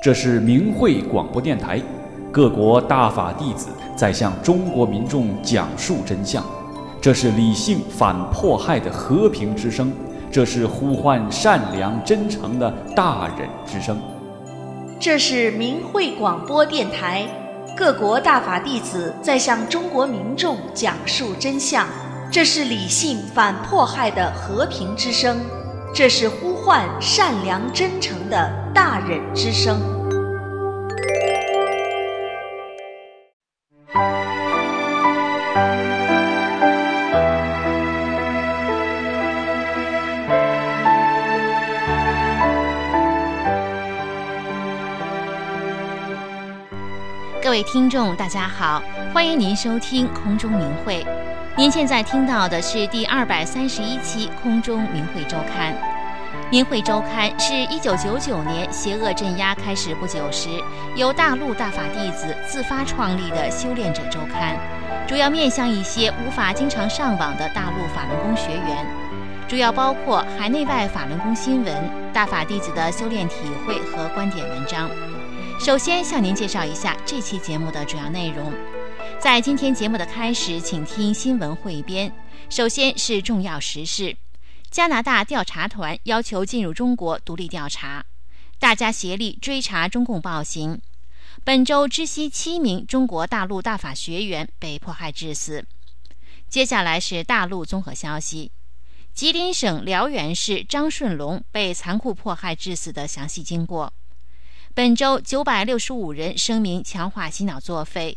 这是明慧广播电台，各国大法弟子在向中国民众讲述真相。这是理性反迫害的和平之声，这是呼唤善良真诚的大忍之声。 这是明慧广播电台，各国大法弟子在向中国民众讲述真相。这是理性反迫害的和平之声，这是呼唤善良真诚的大忍之声。 各位听众大家好，欢迎您收听空中明慧。您现在听到的是第231期空中明慧周刊。明慧周刊是1999年邪恶镇压开始不久时，由大陆大法弟子自发创立的修炼者周刊，主要面向一些无法经常上网的大陆法轮功学员，主要包括海内外法轮功新闻、大法弟子的修炼体会和观点文章。首先向您介绍一下这期节目的主要内容。在今天节目的开始，请听新闻汇编。首先是重要时事：加拿大调查团要求进入中国独立调查，大家协力追查中共暴行。本周知悉7名中国大陆大法学员被迫害致死。接下来是大陆综合消息：吉林省辽源市张顺龙被残酷迫害致死的详细经过。本周965人声明强化洗脑作废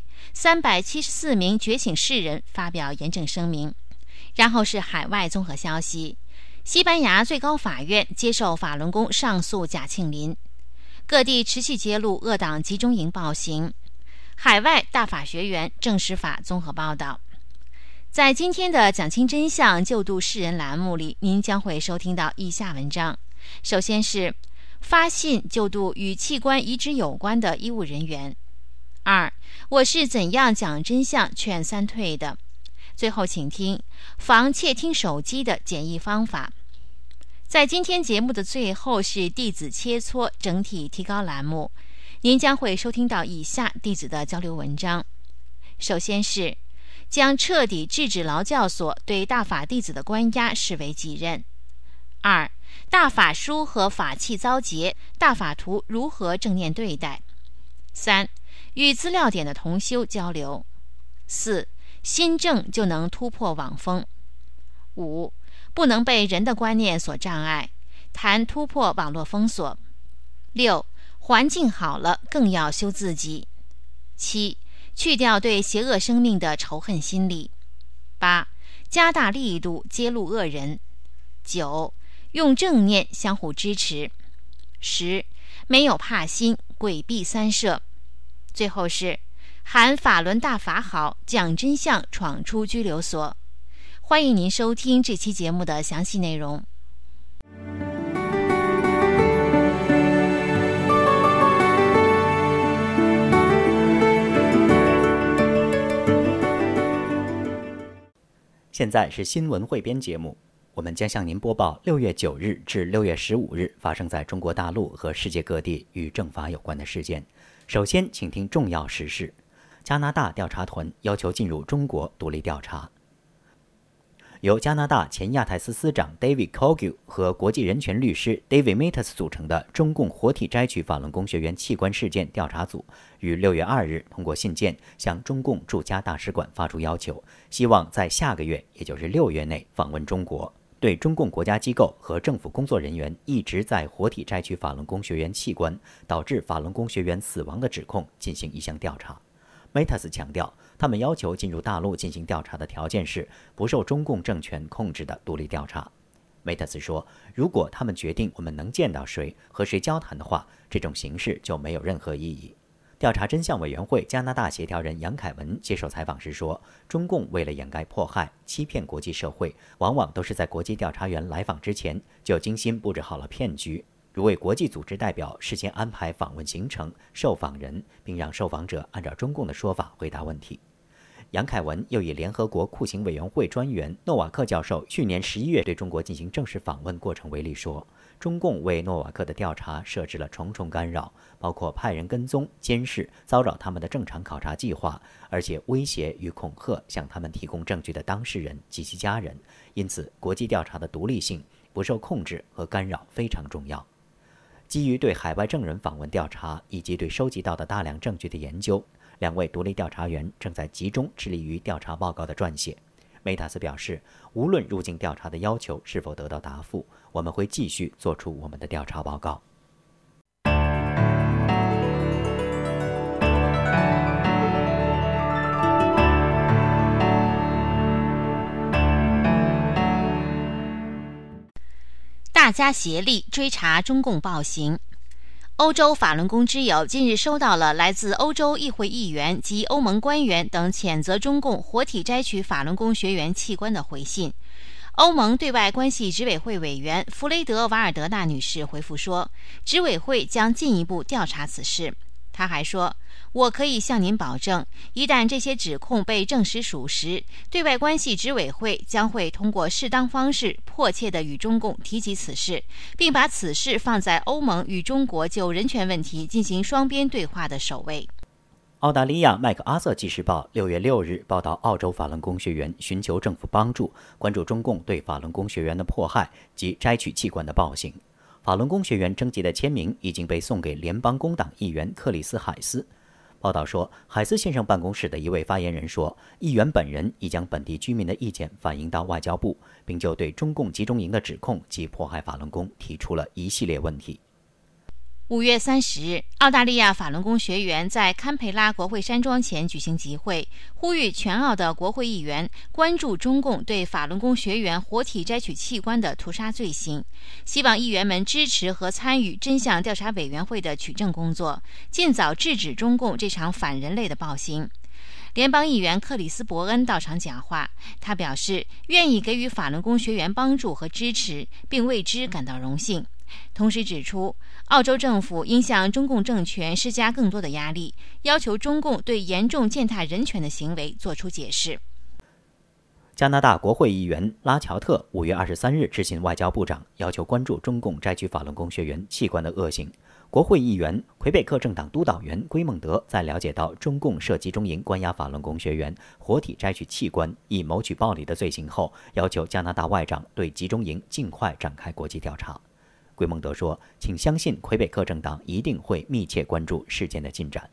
，374名觉醒世人发表严正声明。然后是海外综合消息：西班牙最高法院接受法轮功上诉贾庆林。各地持续揭露恶党集中营暴行。海外大法学员证实法综合报道。在今天的讲清真相救度世人栏目里，您将会收听到以下文章。首先是发信救度与器官移植有关的医务人员。2. 我是怎样讲真相劝3退的。最后请听防窃听手机的简易方法。在今天节目的最后是弟子切磋整体提高栏目，您将会收听到以下弟子的交流文章。首先是将彻底制止劳教所对大法弟子的关押视为己任。2. 大法书和法器遭劫，大法徒如何正念对待。3. 与资料点的同修交流。4. 心正就能突破网封。5. 不能被人的观念所障碍，谈突破网络封锁。6. 环境好了更要修自己。7. 去掉对邪恶生命的仇恨心理。8. 加大力度揭露恶人。9. 用正念相互支持。10. 没有怕心，鬼避三舍。最后是喊法轮大法好，讲真相闯出拘留所。欢迎您收听这期节目的详细内容。 现在是新闻汇编节目，我们将向您播报6月9日至6月15日发生在中国大陆和世界各地与政法有关的事件。首先，请听重要时事：加拿大调查团要求进入中国独立调查。由加拿大前亚太司司长 David Coghill 和国际人权律师 David Matas 组成的中共活体摘取法轮功学员器官事件调查组，于6月2日通过信件向中共驻加大使馆发出要求，希望在下个月，也就是6月内访问中国，对中共国家机构和政府工作人员一直在活体摘取法轮功学员器官，导致法轮功学员死亡的指控进行一项调查。Matas 强调，他们要求进入大陆进行调查的条件是不受中共政权控制的独立调查。Matas 说，如果他们决定我们能见到谁和谁交谈的话，这种形式就没有任何意义。调查真相委员会加拿大协调人杨凯文接受采访时说，中共为了掩盖迫害、欺骗国际社会，往往都是在国际调查员来访之前就精心布置好了骗局，如为国际组织代表事先安排访问行程、受访人，并让受访者按照中共的说法回答问题。 杨凯文又以联合国酷刑委员会专员诺瓦克教授去年11月对中国进行正式访问过程为例说，中共为诺瓦克的调查设置了重重干扰，包括派人跟踪、监视、骚扰他们的正常考察计划，而且威胁与恐吓向他们提供证据的当事人及其家人。因此，国际调查的独立性、不受控制和干扰非常重要。基于对海外证人访问调查以及对收集到的大量证据的研究，2位独立调查员正在集中致力于调查报告的撰写。梅塔斯表示，无论入境调查的要求是否得到答复，我们会继续做出我们的调查报告。 大家协力追查中共暴行。欧洲法轮功之友近日收到了来自欧洲议会议员及欧盟官员等谴责中共活体摘取法轮功学员器官的回信。欧盟对外关系执委会委员弗雷德·瓦尔德纳女士回复说，执委会将进一步调查此事。她还说，我可以向您保证，一旦这些指控被证实属实，对外关系执委会将会通过适当方式迫切地与中共提及此事，并把此事放在欧盟与中国就人权问题进行双边对话的首位。 澳大利亚麦克阿瑟纪事报6月6日报道，澳洲法轮功学员寻求政府帮助，关注中共对法轮功学员的迫害及摘取器官的暴行。法轮功学员征集的签名已经被送给联邦工党议员克里斯·海斯。报道说，海斯先生办公室的一位发言人说，议员本人已将本地居民的意见反映到外交部，并就对中共集中营的指控及迫害法轮功提出了一系列问题。 5月30日，澳大利亚法轮功学员在堪培拉国会山庄前举行集会，呼吁全澳的国会议员关注中共对法轮功学员活体摘取器官的屠杀罪行，希望议员们支持和参与真相调查委员会的取证工作，尽早制止中共这场反人类的暴行。联邦议员克里斯·伯恩到场讲话，他表示愿意给予法轮功学员帮助和支持，并为之感到荣幸。同时指出，澳洲政府应向中共政权施加更多的压力，要求中共对严重践踏人权的行为作出解释。 加拿大国会议员拉乔特5月23日致信外交部长，要求关注中共摘取法轮功学员器官的恶行。国会议员魁北克政党督导员圭孟德在了解到中共设集中营关押法轮功学员、活体摘取器官以谋取暴利的罪行后，要求加拿大外长对集中营尽快展开国际调查。圭孟德说，请相信魁北克政党一定会密切关注事件的进展。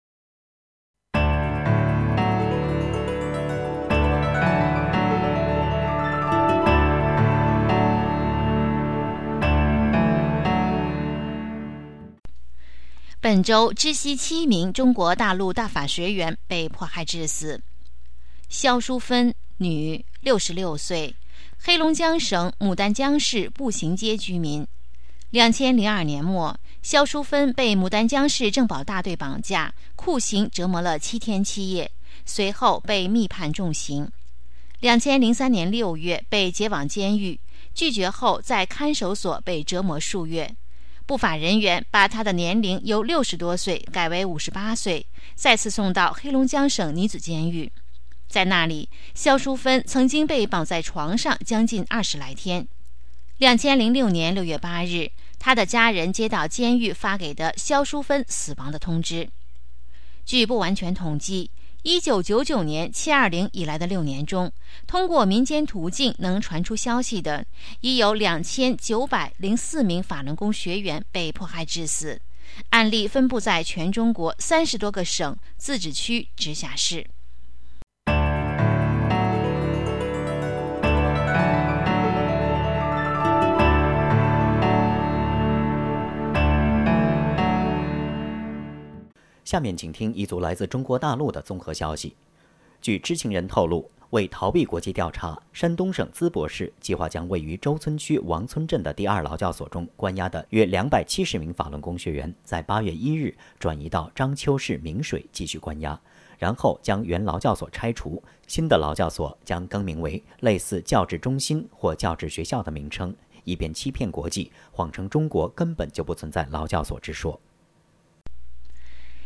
本周知悉7名中国大陆大法学员被迫害致死。肖淑芬，女，66岁，黑龙江省牡丹江市步行街居民。2002年末，肖淑芬被牡丹江市政保大队绑架，酷刑折磨了7天7夜，随后被密判重刑。2003年6月被解往监狱，拒绝后在看守所被折磨数月。不法人员把他的年龄由60多岁改为58岁，再次送到黑龙江省女子监狱。在那里，肖淑芬曾经被绑在床上将近20来天。2006年6月8日，他的家人接到监狱发给的肖淑芬死亡的通知。据不完全统计，1999年720以来的6年中，通过民间途径能传出消息的，已有2904名法轮功学员被迫害致死，案例分布在全中国30多个省、自治区、直辖市。 下面请听一组来自中国大陆的综合消息。据知情人透露，为逃避国际调查，山东省淄博市计划将位于周村区王村镇的第2劳教所中关押的约270名法轮功学员，在8月1日转移到章丘市明水继续关押，然后将原劳教所拆除，新的劳教所将更名为类似教治中心或教治学校的名称，以便欺骗国际，谎称中国根本就不存在劳教所之说。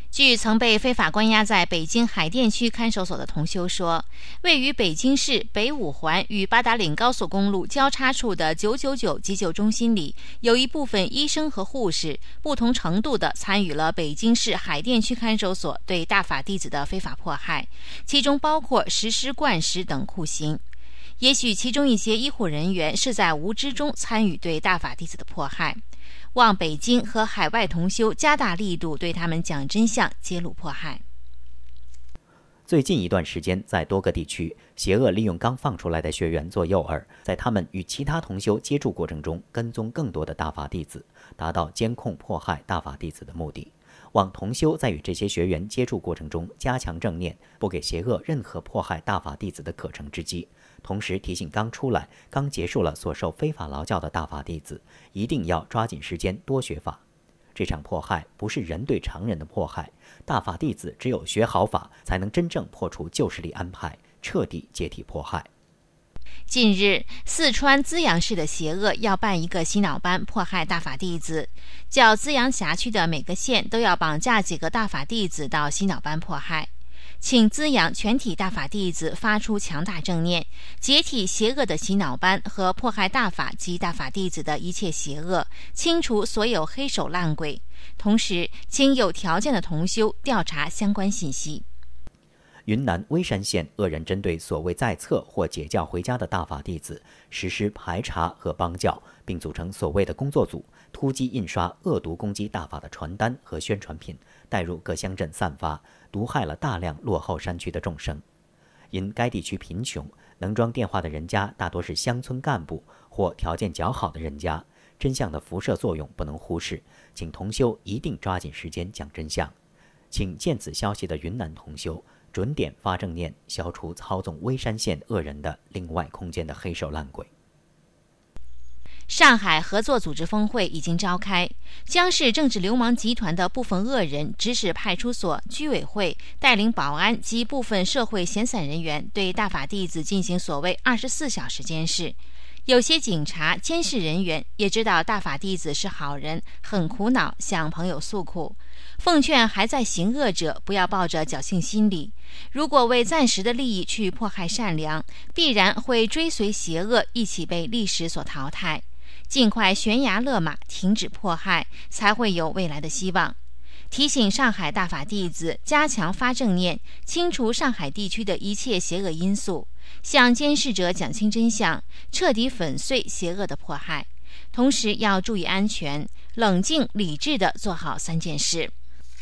据曾被非法关押在北京海淀区看守所的同修说，位于北京市北五环与八达岭高速公路交叉处的999急救中心里，有一部分医生和护士不同程度地参与了北京市海淀区看守所对大法弟子的非法迫害，其中包括实施灌食等酷刑。也许其中一些医护人员是在无知中参与对大法弟子的迫害。望北京和海外同修加大力度，对他们讲真相，揭露迫害。 最近一段时间，在多个地区，邪恶利用刚放出来的学员做诱饵，在他们与其他同修接触过程中，跟踪更多的大法弟子，达到监控迫害大法弟子的目的。望同修在与这些学员接触过程中加强正念，不给邪恶任何迫害大法弟子的可乘之机。同时提醒刚出来、刚结束了所受非法劳教的大法弟子，一定要抓紧时间多学法。这场迫害不是人对常人的迫害，大法弟子只有学好法，才能真正破除旧势力安排，彻底解体迫害。 近日，四川资阳市的邪恶要办一个洗脑班迫害大法弟子，较资阳辖区的每个县都要绑架几个大法弟子到洗脑班迫害。请滋养全体大法弟子发出强大正念，解体邪恶的洗脑班和迫害大法及大法弟子的一切邪恶，清除所有黑手烂鬼。同时，请有条件的同修调查相关信息。 云南微山县恶人针对所谓在册或解教回家的大法弟子实施排查和帮教，并组成所谓的工作组，突击印刷恶毒攻击大法的传单和宣传品，带入各乡镇散发，毒害了大量落后山区的众生。因该地区贫穷，能装电话的人家大多是乡村干部或条件较好的人家，真相的辐射作用不能忽视，请同修一定抓紧时间讲真相。请见此消息的云南同修准点发正念，消除操纵微山县恶人的另外空间的黑手烂鬼。 上海合作组织峰会已经召开，将是政治流氓集团的部分恶人指使派出所、居委会带领保安及部分社会闲散人员对大法弟子进行所谓24小时监视。有些警察、监视人员也知道大法弟子是好人，很苦恼，向朋友诉苦。奉劝还在行恶者不要抱着侥幸心理，如果为暂时的利益去迫害善良，必然会追随邪恶一起被历史所淘汰。尽快悬崖勒马，停止迫害，才会有未来的希望。提醒上海大法弟子加强发正念，清除上海地区的一切邪恶因素，向监视者讲清真相，彻底粉碎邪恶的迫害。同时要注意安全，冷静理智地做好3件事。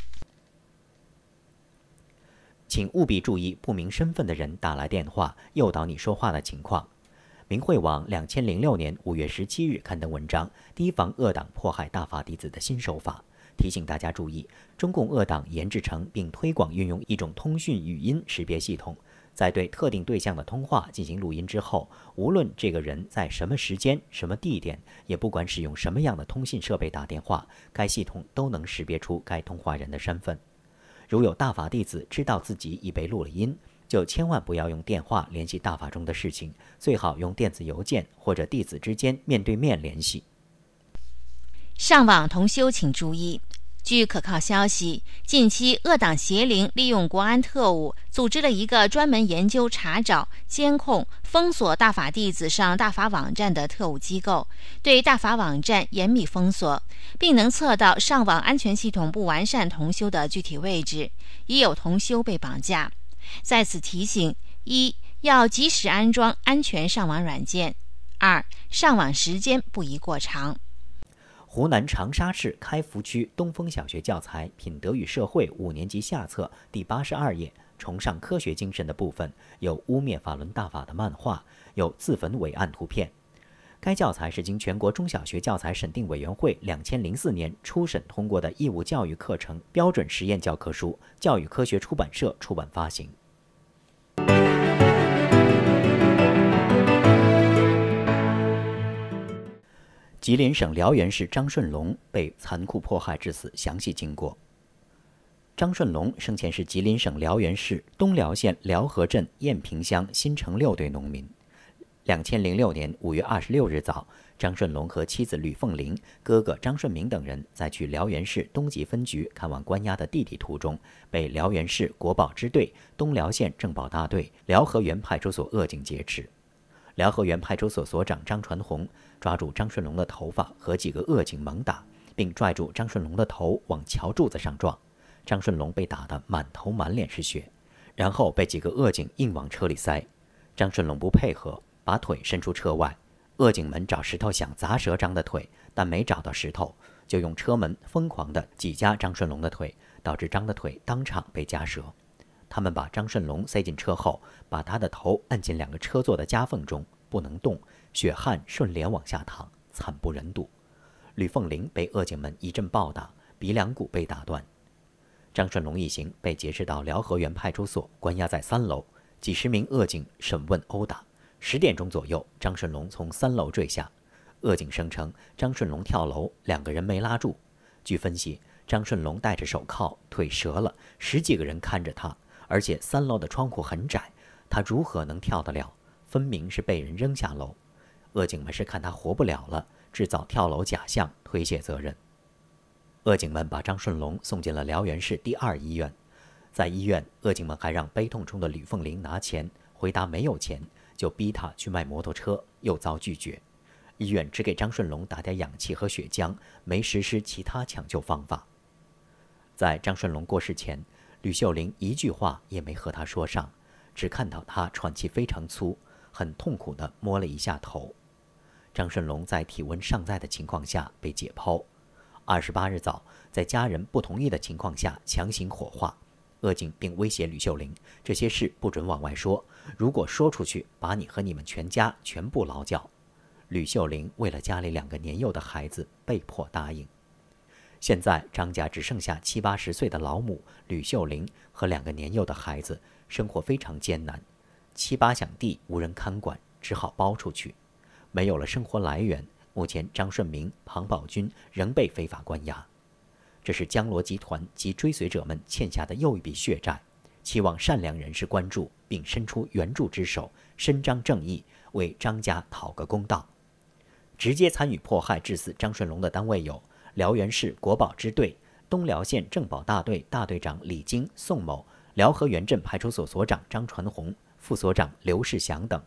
请务必注意不明身份的人打来电话诱导你说话的情况。明慧网2006年5月17日刊登文章，提防恶党迫害大法弟子的新手法，提醒大家注意，中共恶党研制成并推广运用一种通讯语音识别系统，在对特定对象的通话进行录音之后，无论这个人在什么时间、什么地点，也不管使用什么样的通信设备打电话，该系统都能识别出该通话人的身份。如有大法弟子知道自己已被录了音，就千万不要用电话联系大法中的事情，最好用电子邮件或者弟子之间面对面联系。 上网同修请注意，据可靠消息，近期恶党邪灵利用国安特务组织了一个专门研究查找、监控、封锁大法弟子上大法网站的特务机构，对大法网站严密封锁，并能测到上网安全系统不完善同修的具体位置，已有同修被绑架。在此提醒：一、要及时安装安全上网软件；二、上网时间不宜过长。 湖南长沙市开福区东风小学教材《品德与社会》5年级下册第82页，崇尚科学精神的部分有污蔑法轮大法的漫画，有自焚伟岸图片。该教材是经全国中小学教材审定委员会2004年初审通过的义务教育课程标准实验教科书，教育科学出版社出版发行。吉林省辽源市张顺龙被残酷迫害致死详细经过。张顺龙生前是吉林省辽源市东辽县辽河镇雁平乡新城6队农民。2006年5月26日早， 张顺龙和妻子吕凤玲、哥哥张顺明等人在去辽源市东极分局看望关押的弟弟途中，被辽源市国保支队东辽县政保大队辽河源派出所恶警劫持。辽河源派出所所长张传红抓住张顺龙的头发和几个恶警猛打，并拽住张顺龙的头往桥柱子上撞。张顺龙被打得满头满脸是血，然后被几个恶警硬往车里塞。张顺龙不配合，把腿伸出车外。恶警们找石头想砸折张的腿，但没找到石头，就用车门疯狂地挤夹张顺龙的腿，导致张的腿当场被夹折。他们把张顺龙塞进车后，把他的头按进2个车座的夹缝中，不能动，血汗顺脸往下淌，惨不忍睹。吕凤玲被恶警们一阵暴打，鼻梁骨被打断。张顺龙一行被劫持到辽河源派出所，关押在3楼，几十名恶警审问殴打。10点钟左右，张顺龙从3楼坠下。恶警声称张顺龙跳楼，2个人没拉住。据分析，张顺龙戴着手铐，腿折了，10几个人看着他，而且3楼的窗户很窄，他如何能跳得了？分明是被人扔下楼。恶警们是看他活不了了，制造跳楼假象，推卸责任。恶警们把张顺龙送进了辽源市第2医院。在医院，恶警们还让悲痛中的吕凤玲拿钱，回答没有钱，就逼他去卖摩托车，又遭拒绝。医院只给张顺龙打点氧气和血浆，没实施其他抢救方法。在张顺龙过世前，吕秀玲一句话也没和他说上，只看到他喘气非常粗，很痛苦地摸了一下头。张顺龙在体温尚在的情况下被解剖。28日早，在家人不同意的情况下强行火化。恶警并威胁吕秀玲，这些事不准往外说，如果说出去，把你和你们全家全部劳教。吕秀玲为了家里2个年幼的孩子，被迫答应。现在张家只剩下70、80岁的老母吕秀玲和2个年幼的孩子，生活非常艰难。7、8响地无人看管，只好包出去。没有了生活来源，目前张顺明、庞宝军仍被非法关押。这是江罗集团及追随者们欠下的又一笔血债，期望善良人士关注并伸出援助之手，伸张正义，为张家讨个公道。直接参与迫害致死张顺龙的单位有辽源市国保支队、东辽县政保大队大队长李金、宋某、辽河源镇派出所所长张传红、副所长刘世祥等。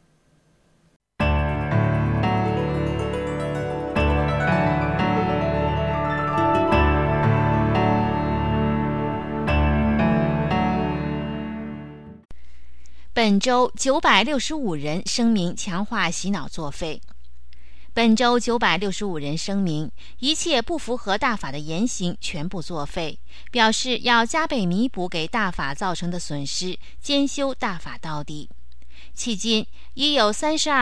本周965人声明强化洗脑作废。本周965人声明，一切不符合大法的言行全部作废，表示要加倍弥补给大法造成的损失，兼修大法到底。迄今已有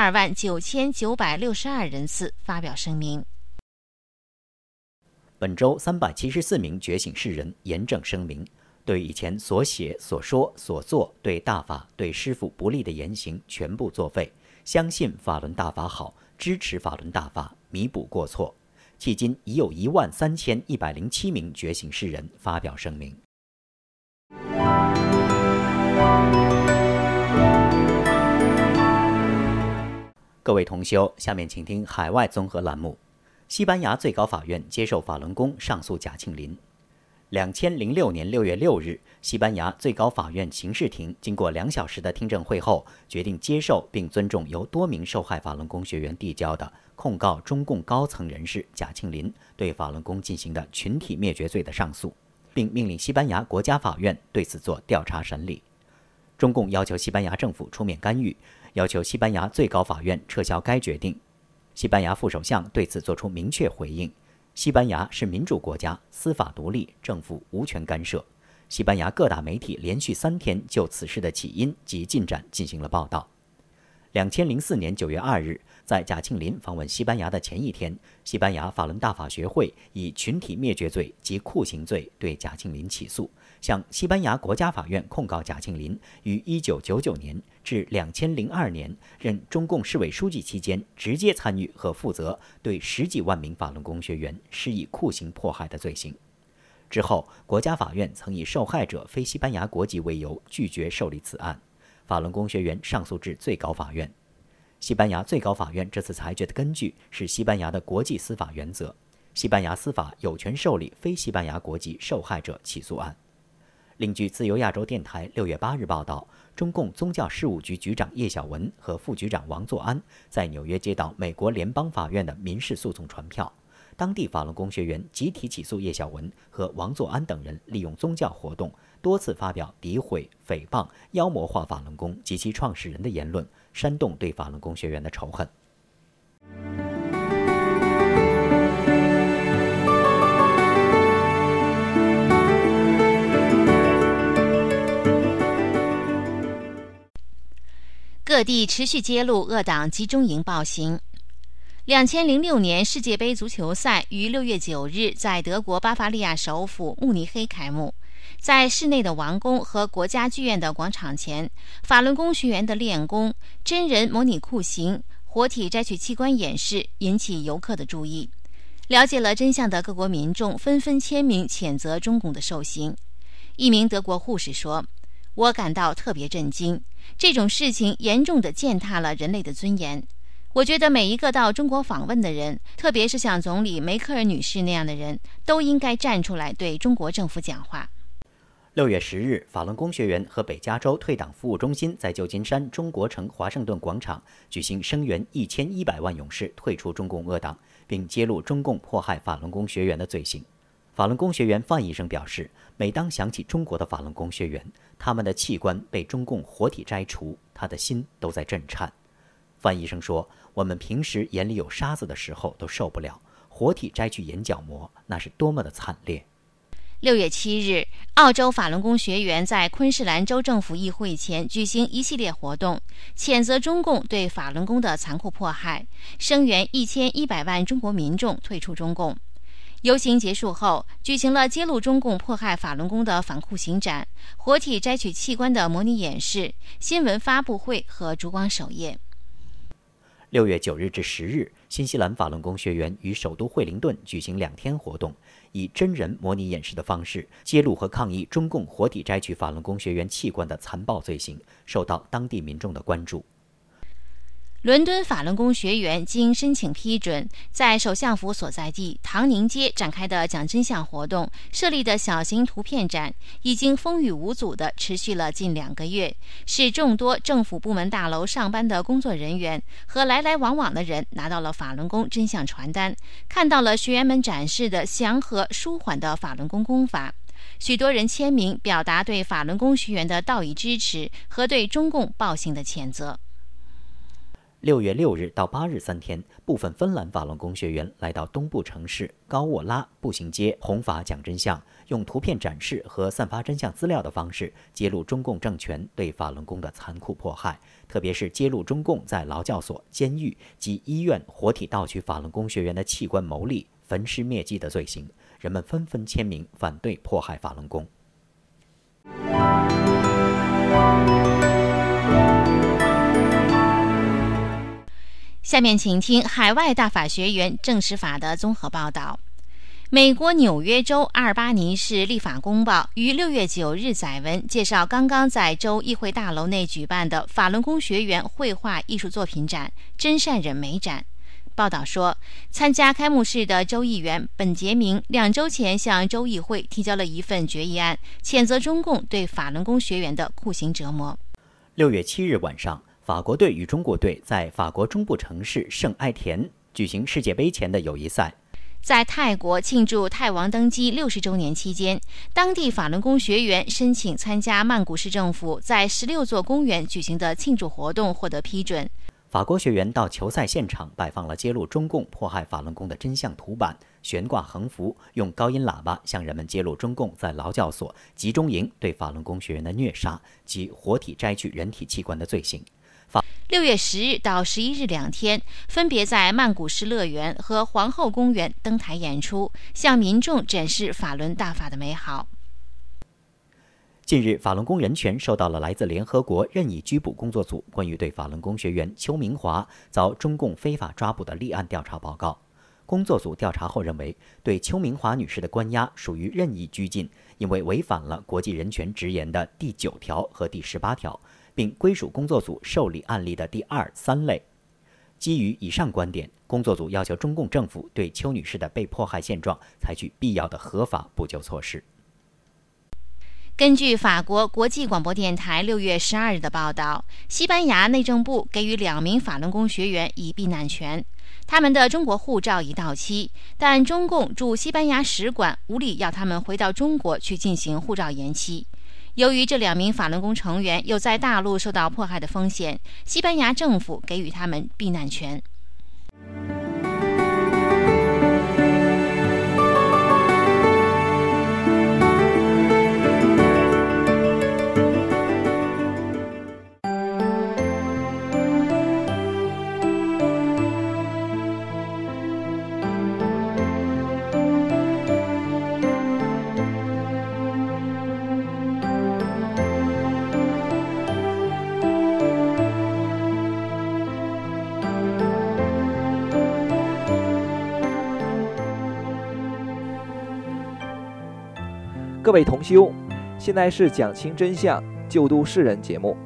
329962人次发表声明。 本周374名觉醒世人严正声明，对以前所写、所说、所做对大法、对师父不利的言行全部作废，相信法轮大法好，支持法轮大法，弥补过错。迄今已有13107名觉醒世人发表声明。各位同修，下面请听海外综合栏目。西班牙最高法院接受法轮功上诉贾庆林。2006年6月6日，西班牙最高法院刑事庭经过2小时的听证会后，决定接受并尊重由多名受害法轮功学员递交的控告中共高层人士贾庆林对法轮功进行的群体灭绝罪的上诉，并命令西班牙国家法院对此做调查审理。中共要求西班牙政府出面干预，要求西班牙最高法院撤销该决定。西班牙副首相对此作出明确回应。西班牙是民主国家，司法独立，政府无权干涉。西班牙各大媒体连续3天就此事的起因及进展进行了报道。2004年9月2日，在贾庆林访问西班牙的前一天，西班牙法轮大法学会以群体灭绝罪及酷刑罪对贾庆林起诉，向西班牙国家法院控告贾庆林于1999年至2002年任中共市委书记期间直接参与和负责对10几万名法轮功学员施以酷刑迫害的罪行。之后，国家法院曾以受害者非西班牙国籍为由拒绝受理此案，法轮功学员上诉至最高法院。 西班牙最高法院这次裁决的根据是西班牙的国际司法原则，西班牙司法有权受理非西班牙国籍受害者起诉案。另据自由亚洲电台6月8日报道，中共宗教事务局局长叶小文和副局长王作安在纽约接到美国联邦法院的民事诉讼传票，当地法轮功学员集体起诉叶小文和王作安等人利用宗教活动多次发表诋毁、诽谤、妖魔化法轮功及其创始人的言论，煽动对法轮功学员的仇恨。 各地持续揭露恶党集中营暴行。2006年世界杯足球赛于6月9日在德国巴伐利亚首府慕尼黑开幕。在室内的王宫和国家剧院的广场前，法轮功学员的练功、真人模拟酷刑、活体摘取器官演示引起游客的注意。了解了真相的各国民众纷纷签名谴责中共的受刑。一名德国护士说：“我感到特别震惊，这种事情严重地践踏了人类的尊严。我觉得每一个到中国访问的人，特别是像总理梅克尔女士那样的人，都应该站出来对中国政府讲话。” 6月10日，法轮功学员和北加州退党服务中心在旧金山中国城华盛顿广场举行声援1100万勇士退出中共恶党，并揭露中共迫害法轮功学员的罪行。法轮功学员范医生表示，每当想起中国的法轮功学员，他们的器官被中共活体摘除，他的心都在震颤。范医生说，我们平时眼里有沙子的时候都受不了，活体摘去眼角膜，那是多么的惨烈。 6月7日，澳洲法轮功学员在昆士兰州政府议会前举行一系列活动，谴责中共对法轮功的残酷迫害，声援1100万中国民众退出中共。游行结束后，举行了揭露中共迫害法轮功的反酷刑展、活体摘取器官的模拟演示、新闻发布会和烛光守夜。 6月9日至10日，新西兰法轮功学员于首都惠灵顿举行2天活动，以真人模拟演示的方式揭露和抗议中共活体摘取法轮功学员器官的残暴罪行，受到当地民众的关注。 伦敦法轮功学员经申请批准，在首相府所在地唐宁街展开的讲真相活动设立的小型图片展，已经风雨无阻地持续了近2个月，使众多政府部门大楼上班的工作人员和来来往往的人拿到了法轮功真相传单，看到了学员们展示的祥和舒缓的法轮功功法。许多人签名表达对法轮功学员的道义支持和对中共暴行的谴责。 6月6日到8日3天，部分芬兰法轮功学员来到东部城市高沃拉步行街弘法讲真相，用图片展示和散发真相资料的方式揭露中共政权对法轮功的残酷迫害，特别是揭露中共在劳教所、监狱及医院活体盗取法轮功学员的器官牟利、焚尸灭迹的罪行。人们纷纷签名反对迫害法轮功。 下面请听海外大法学员正史法的综合报道。美国纽约州阿尔巴尼市立法公报于6月9日载文介绍刚刚在州议会大楼内举办的法轮功学员绘画艺术作品展“真善忍美展”。报道说，参加开幕式的州议员本杰明2周前向州议会提交了一份决议案，谴责中共对法轮功学员的酷刑折磨。 6月7日晚上，法国队与中国队在法国中部城市圣埃田举行世界杯前的友谊赛。 在泰国庆祝泰王登基60周年期间，当地法轮功学员申请参加曼谷市政府在16座公园举行的庆祝活动获得批准。 法国学员到球赛现场摆放了揭露中共迫害法轮功的真相图板，悬挂横幅，用高音喇叭向人们揭露中共在劳教所、集中营对法轮功学员的虐杀及活体摘取人体器官的罪行。 6月10日到11日2天，分别在曼谷市乐园和皇后公园登台演出，向民众展示法轮大法的美好。 近日，法轮功人权收到了来自联合国任意拘捕工作组关于对法轮功学员邱明华遭中共非法抓捕的立案调查报告。工作组调查后认为，对邱明华女士的关押属于任意拘禁，因为违反了国际人权直言的第9条和第18条，并归属工作组受理案例的第2、3类。 基于以上观点，工作组要求中共政府对邱女士的被迫害现状采取必要的合法补救措施。 根据法国国际广播电台6月12日的报道，西班牙内政部给予2名法轮功学员以避难权，他们的中国护照已到期，但中共驻西班牙使馆无理要他们回到中国去进行护照延期。由于这2名法轮功成员有在大陆受到迫害的风险，西班牙政府给予他们避难权。 各位同修，现在是讲清真相、救度世人节目。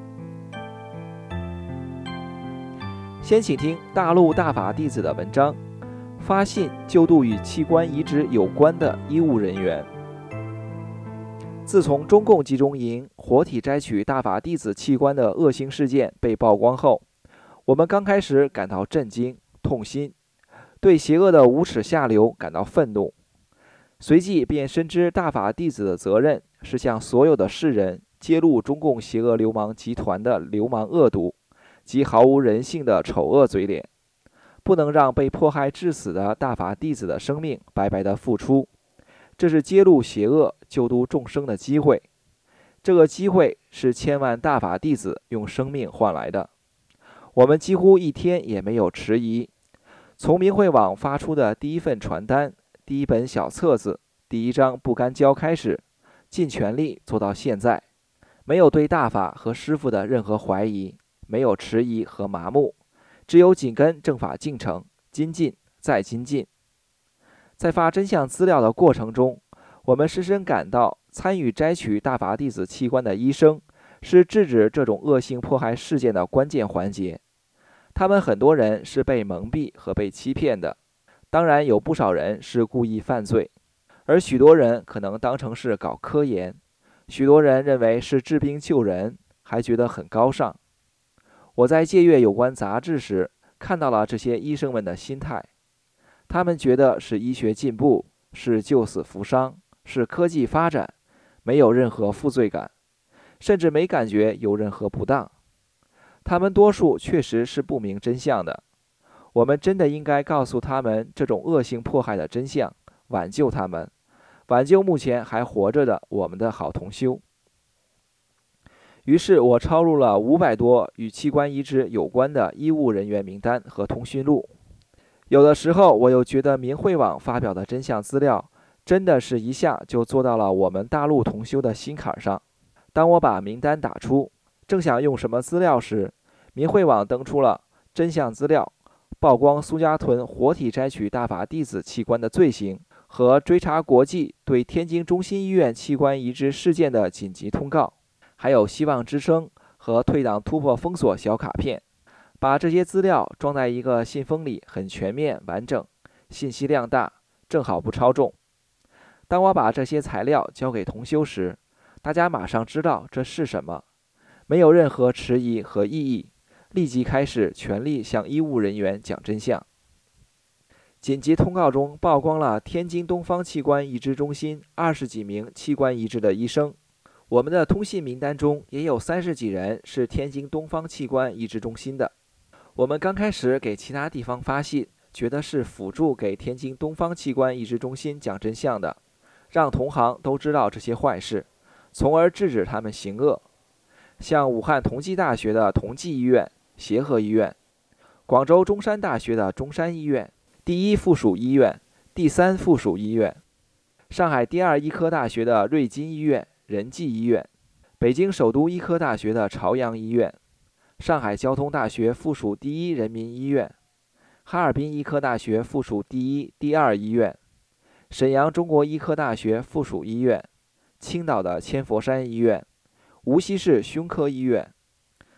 先请听大陆大法弟子的文章，发信救度与器官移植有关的医务人员。自从中共集中营活体摘取大法弟子器官的恶行事件被曝光后，我们刚开始感到震惊、痛心，对邪恶的无耻下流感到愤怒。随即便深知大法弟子的责任是向所有的世人揭露中共邪恶流氓集团的流氓恶毒及毫无人性的丑恶嘴脸，不能让被迫害致死的大法弟子的生命白白的付出。这是揭露邪恶、救度众生的机会，这个机会是千万大法弟子用生命换来的。我们几乎一天也没有迟疑，从明慧网发出的第一份传单、第一本小册子、第一张不干胶开始，尽全力做到现在，没有对大法和师父的任何怀疑，没有迟疑和麻木，只有紧跟正法进程，精进再精进。在发真相资料的过程中，我们深深感到参与摘取大法弟子器官的医生是制止这种恶性迫害事件的关键环节。他们很多人是被蒙蔽和被欺骗的，当然有不少人是故意犯罪，而许多人可能当成是搞科研，许多人认为是治病救人，还觉得很高尚。我在借阅有关杂志时看到了这些医生们的心态，他们觉得是医学进步，是救死扶伤，是科技发展，没有任何负罪感，甚至没感觉有任何不当。他们多数确实是不明真相的，我们真的应该告诉他们这种恶性迫害的真相，挽救他们，挽救目前还活着的我们的好同修。于是我抄录了500多与器官移植有关的医务人员名单和通讯录。有的时候我又觉得明慧网发表的真相资料真的是一下就做到了我们大陆同修的心坎上。当我把名单打出，正想用什么资料时，明慧网登出了真相资料，曝光苏家屯活体摘取大法弟子器官的罪行和追查国际对天津中心医院器官移植事件的紧急通告，还有希望之声和退党突破封锁小卡片。把这些资料装在一个信封里，很全面完整，信息量大，正好不超重。当我把这些材料交给同修时，大家马上知道这是什么，没有任何迟疑和异议，立即开始全力向医务人员讲真相。紧急通告中曝光了天津东方器官移植中心20几名器官移植的医生，我们的通信名单中也有30几人是天津东方器官移植中心的。我们刚开始给其他地方发信，觉得是辅助给天津东方器官移植中心讲真相的，让同行都知道这些坏事，从而制止他们行恶。像武汉同济大学的同济医院、协和医院，广州中山大学的中山医院、第一附属医院、第三附属医院，上海第二医科大学的瑞金医院、仁济医院，北京首都医科大学的朝阳医院，上海交通大学附属第一人民医院，哈尔滨医科大学附属第一、第二医院，沈阳中国医科大学附属医院，青岛的千佛山医院，无锡市胸科医院。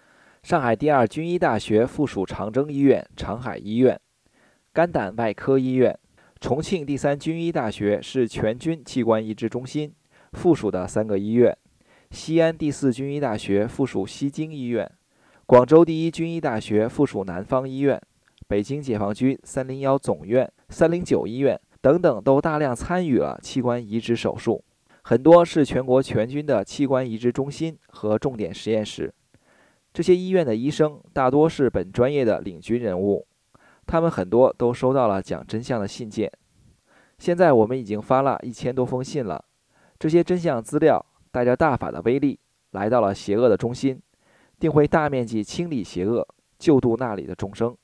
上海第二军医大学附属长征医院、长海医院、肝胆外科医院。重庆第三军医大学是全军器官移植中心附属的3个医院。西安第四军医大学附属西京医院。广州第一军医大学附属南方医院。北京解放军301总院、309医院等等都大量参与了器官移植手术，很多是全国全军的器官移植中心和重点实验室。这些医院的医生大多是本专业的领军人物，他们很多都收到了讲真相的信件。现在我们已经发了1000多封信了，这些真相资料带着大法的威力来到了邪恶的中心，定会大面积清理邪恶，救度那里的众生。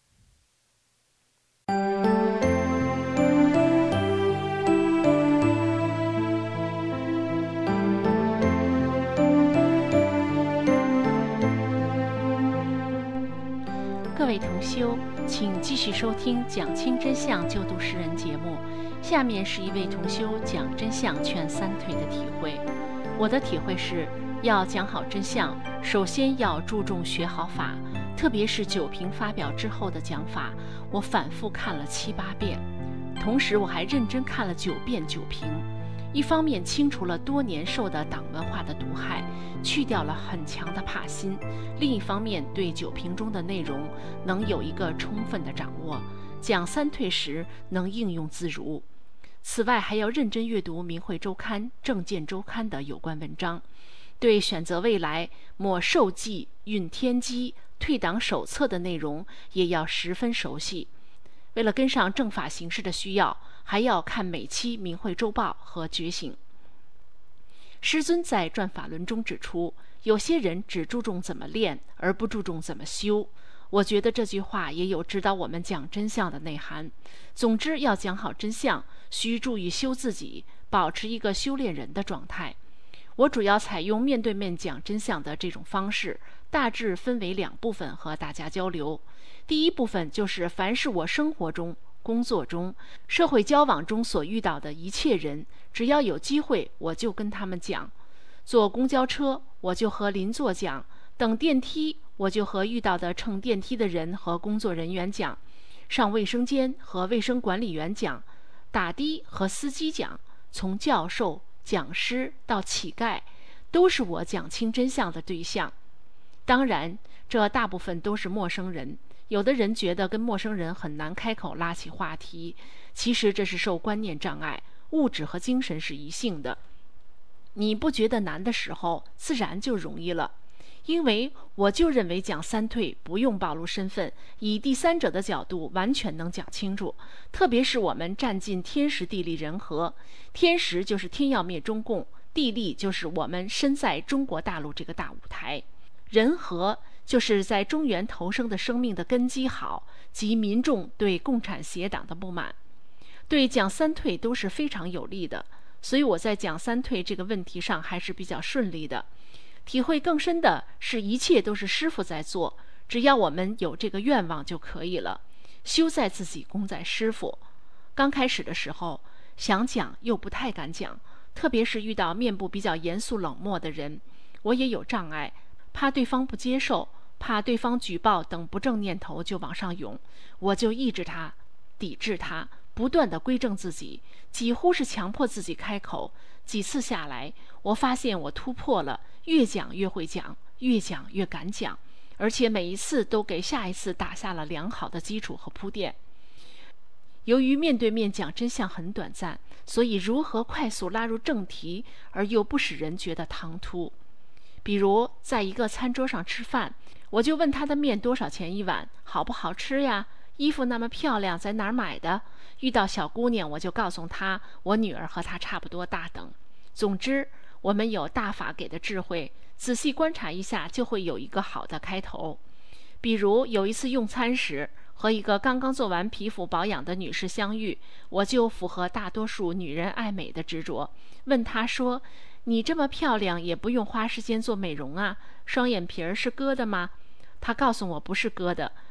各位同修，请继续收听讲清真相救度世人节目。下面是一位同修讲真相劝三退的体会。我的体会是，要讲好真相，首先要注重学好法，特别是九评发表之后的讲法，我反复看了7、8遍，同时我还认真看了9遍九评。一方面清除了多年受的党文化的毒害，去掉了很强的怕心；另一方面对九评中的内容能有一个充分的掌握，讲三退时能应用自如。此外还要认真阅读《明慧周刊》《政见周刊》的有关文章，对选择未来、抹受记、运天机、退党手册的内容也要十分熟悉。为了跟上正法形势的需要，还要看每期《明慧周报》和《觉醒》。师尊在转法轮中指出，有些人只注重怎么练，而不注重怎么修。我觉得这句话也有指导我们讲真相的内涵。总之，要讲好真相，需注意修自己，保持一个修炼人的状态。我主要采用面对面讲真相的这种方式，大致分为2部分和大家交流。第一部分就是凡是我生活中、工作中、社会交往中所遇到的一切人，只要有机会我就跟他们讲。坐公交车我就和邻座讲，等电梯我就和遇到的乘电梯的人和工作人员讲，上卫生间和卫生管理员讲，打的和司机讲，从教授、讲师到乞丐，都是我讲清真相的对象。当然，这大部分都是陌生人。有的人觉得跟陌生人很难开口拉起话题，其实这是受观念障碍，物质和精神是一性的。你不觉得难的时候，自然就容易了。因为我就认为讲三退不用暴露身份，以第三者的角度完全能讲清楚。特别是我们占尽天时地利人和，天时就是天要灭中共，地利就是我们身在中国大陆这个大舞台，人和就是在中原投生的生命的根基好，及民众对共产邪党的不满，对讲三退都是非常有利的。所以我在讲三退这个问题上还是比较顺利的。体会更深的是，一切都是师父在做，只要我们有这个愿望就可以了。修在自己，功在师父。刚开始的时候想讲又不太敢讲，特别是遇到面部比较严肃冷漠的人，我也有障碍，怕对方不接受，怕对方举报等不正念头就往上涌，我就抑制他，抵制他，不断地归正自己，几乎是强迫自己开口。几次下来，我发现我突破了，越讲越会讲，越讲越敢讲，而且每一次都给下一次打下了良好的基础和铺垫。由于面对面讲真相很短暂，所以如何快速拉入正题而又不使人觉得唐突。比如在一个餐桌上吃饭，我就问他的面多少钱一碗，好不好吃呀，衣服那么漂亮，在哪儿买的？遇到小姑娘，我就告诉她我女儿和她差不多大等。总之，我们有大法给的智慧，仔细观察一下就会有一个好的开头。比如有一次用餐时，和一个刚刚做完皮肤保养的女士相遇，我就符合大多数女人爱美的执着，问她说，你这么漂亮也不用花时间做美容啊，双眼皮儿是割的吗？她告诉我不是割的，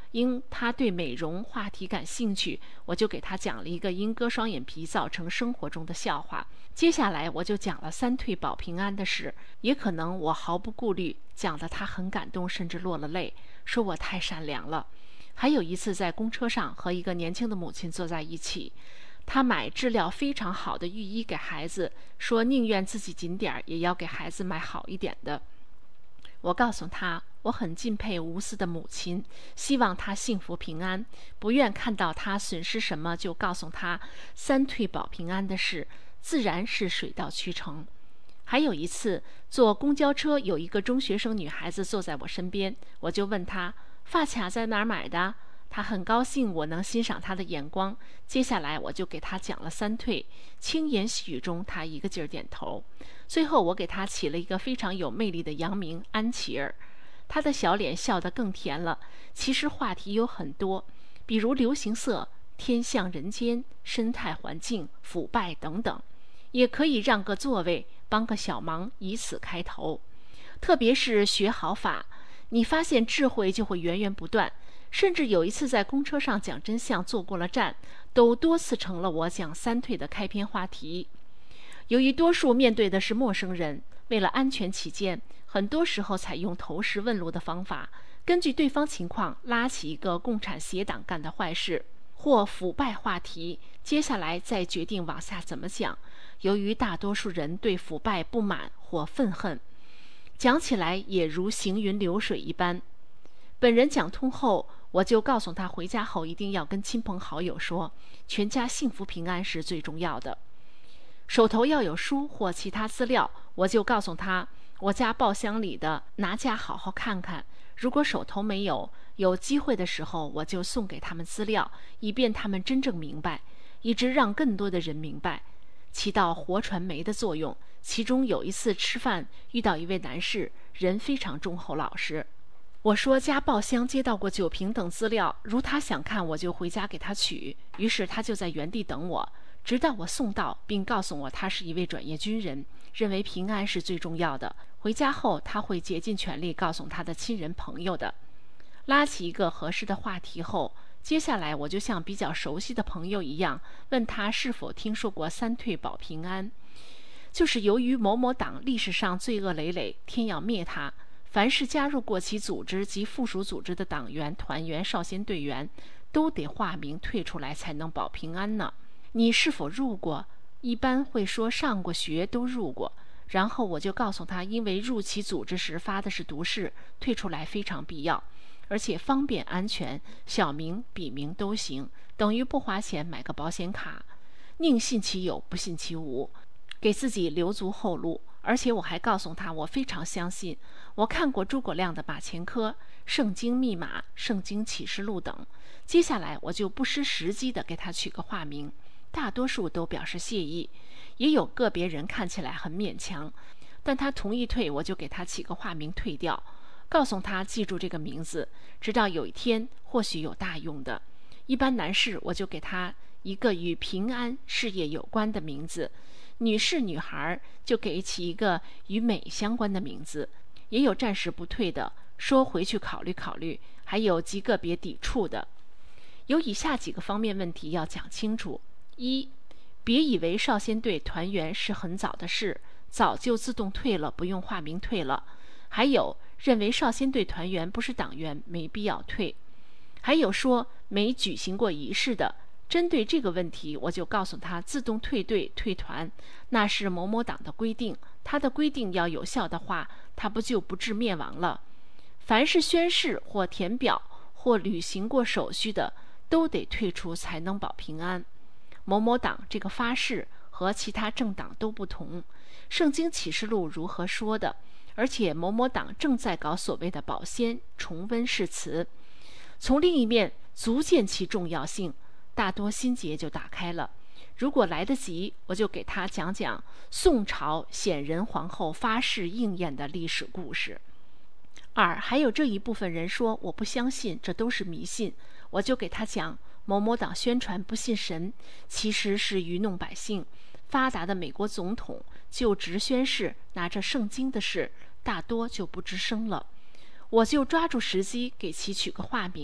因他对美容话题感兴趣，我就给他讲了一个因割双眼皮造成生活中的笑话。接下来我就讲了三退保平安的事，也可能我毫不顾虑，讲得他很感动，甚至落了泪，说我太善良了。还有一次在公车上和一个年轻的母亲坐在一起，她买质量非常好的浴衣给孩子，说宁愿自己紧点也要给孩子买好一点的。我告诉她，我很敬佩无私的母亲，希望她幸福平安，不愿看到她损失什么就告诉她三退保平安的事，自然是水到渠成。还有一次坐公交车，有一个中学生女孩子坐在我身边，我就问她发卡在哪儿买的，她很高兴我能欣赏她的眼光。接下来我就给她讲了三退，轻言细语中她一个劲儿点头。最后我给她起了一个非常有魅力的洋名安琪儿，她的小脸笑得更甜了。其实话题有很多，比如流行色、天象人间、生态环境、腐败等等，也可以让个座位，帮个小忙，以此开头。特别是学好法，你发现智慧就会源源不断。甚至有一次在公车上讲真相坐过了站，都多次成了我讲三退的开篇话题。由于多数面对的是陌生人，为了安全起见，很多时候采用投石问路的方法，根据对方情况拉起一个共产协党干的坏事或腐败话题，接下来再决定往下怎么讲。由于大多数人对腐败不满或愤恨，讲起来也如行云流水一般。本人讲通后，我就告诉他回家后一定要跟亲朋好友说，全家幸福平安是最重要的。手头要有书或其他资料，我就告诉他我家报箱里的拿家好好看看，如果手头没有，有机会的时候我就送给他们资料，以便他们真正明白，一直让更多的人明白，起到活传媒的作用。其中有一次吃饭遇到一位男士，人非常忠厚老实，我说家报箱接到过酒瓶等资料，如他想看我就回家给他取，于是他就在原地等我，直到我送到，并告诉我他是一位转业军人，认为平安是最重要的，回家后他会竭尽全力告诉他的亲人朋友的。拉起一个合适的话题后，接下来我就像比较熟悉的朋友一样，问他是否听说过三退保平安，就是由于某某党历史上罪恶累累，天要灭他，凡是加入过其组织及附属组织的党员、团员、少先队员，都得化名退出来才能保平安呢。你是否入过？一般会说上过学都入过。然后我就告诉他，因为入其组织时发的是毒誓，退出来非常必要，而且方便安全，小名笔名都行，等于不花钱买个保险卡，宁信其有不信其无，给自己留足后路。而且我还告诉他，我非常相信，我看过诸葛亮的马前科、圣经密码、圣经启示录等。接下来我就不失时机地给他取个化名，大多数都表示谢意，也有个别人看起来很勉强，但他同意退，我就给他起个化名退掉，告诉他记住这个名字，直到有一天或许有大用的。一般男士我就给他一个与平安事业有关的名字，女士女孩就给起一个与美相关的名字，也有暂时不退的，说回去考虑考虑，还有极个别抵触的。有以下几个方面问题要讲清楚：一，别以为少先队团员是很早的事，早就自动退了，不用化名退了。还有认为少先队团员不是党员，没必要退。还有说没举行过仪式的。针对这个问题，我就告诉他，自动退队退团那是某某党的规定，他的规定要有效的话，他不就不致灭亡了。凡是宣誓或填表或履行过手续的，都得退出才能保平安。某某党这个发誓和其他政党都不同，圣经启示录如何说的，而且某某党正在搞所谓的保鲜重温誓词，从另一面足见其重要性，大多心结就打开了。如果来得及，我就给他讲讲宋朝显仁皇后发誓应验的历史故事。二，还有这一部分人说我不相信，这都是迷信，我就给他讲某某党宣传不信神，其实是愚弄百姓。发达的美国总统就职宣誓拿着圣经的事，大多就不吱声了。我就抓住时机给其取个化名，